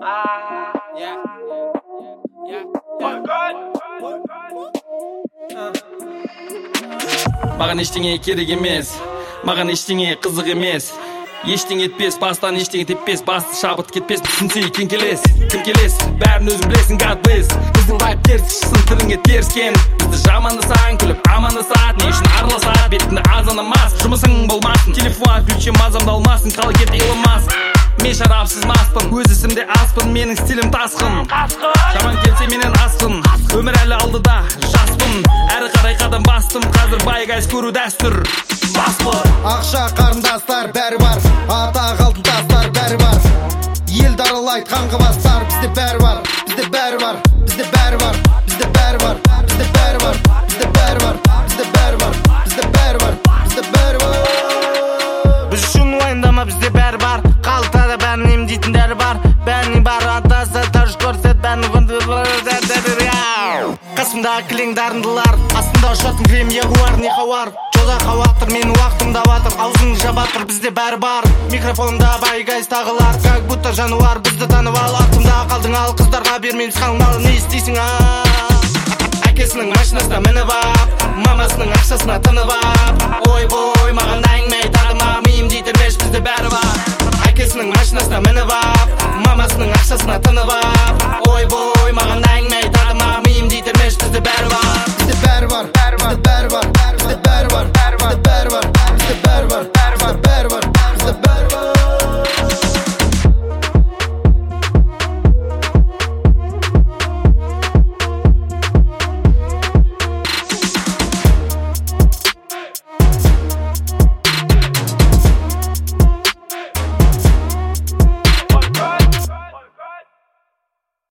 Маған ештеңе керек емес, маған ештеңе қызық емес. Ештеңе етпес, бастан ештеңе теппес, басты шабыт кетпес. Түсінсе кем келес, бәрін өзің білесің, God bless. Біздің вайп теріс шықсын, тіліңе теріскен. Бізді жамандасаң, күліп амандасады. Не үшін араласады, бетіңді азанамас. Жұмысың болмасын, телефон отключим, мазамды алмасын. Қалай кет илымас, мен шарапсыз маспын. Өз ісімде аспын, менің стилім тасқын. Жаман келсе менен асқын, өмір әлі алдыда, жаспын. Әрі қарай қадам бастым, қазір байғайыз көру дәстүр. Ақша қарындастар бәрі бар, атақ алтын тастар бәрі бар. Ел даралайды қаңғы бастар, бізде бәрі бар, бізде бәрі бар, бізде бәрі бар, бізде бәрі бар, бізде бәрі бар, бізде бәрі бар, бізде бәрі бар, бізде бәрі бар, бізде бәрі бар. Біз үшін уайымдама, бізде бәрі бар, қалтада бәрін емдейтін дәрі бар. Бәрінің бар атасы, тәж көрсет, бәрінің қасымда кілең дарындылар, астында ұшатын крем ягуар, не хауар. Жолда хауатыр, менің уақытымда батыр, аузың жабатыр, бізде бәрі бар. Микрофонымда байгайыз тағылар, как будто жануар, бізді танып ал. Артымда қалдың ал, қыздарға бермейміз қалыңалы, не істейсің Әкесінің машинасына мініп ап, мамасының ақшасына тынып ап. Ой-бой, маған әңгіме айтады ма, миым дейтін меш, бізде бәрі бар. Әкесінің машинасына мініп ап, мамасының ақшасына тынып ап.